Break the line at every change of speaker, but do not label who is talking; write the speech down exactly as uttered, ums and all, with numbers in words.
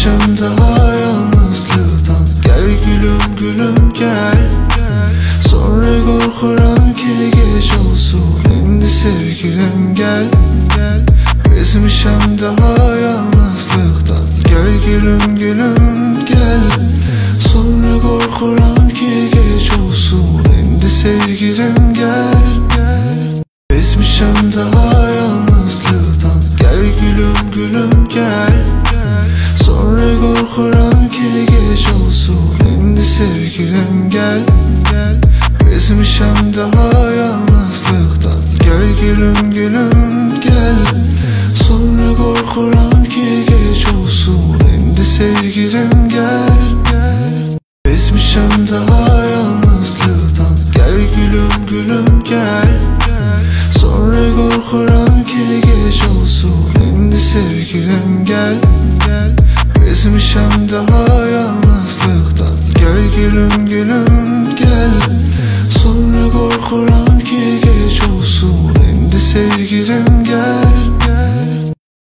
Bezmişem daha yalnızlıktan. Gel gülüm gülüm gel. Sonra korkuram ki geç olsun. Şimdi sevgilim gel. Bezmişem daha yalnızlıktan. Gel gülüm gülüm gel. Sonra korkuram ki geç olsun. Şimdi sevgilim gel. Bezmişem daha yalnızlıktan. Gel gülüm gülüm gel. Sonra korkuram ki geç olsun. Şimdi sevgilim gel. Bezmişem daha yalnızlıktan. Gel gülüm gülüm gel. Sonra korkuram ki geç olsun. Şimdi sevgilim gel. Bezmişem daha yalnızlıktan. Gel gülüm gülüm gel. Sonra korkuram ki geç olsun. Şimdi sevgilim gel. Bezmişem daha yalnızlıktan. Gel gülüm gülüm gel. Sonra korkuram ki geç olsun. Şimdi sevgilim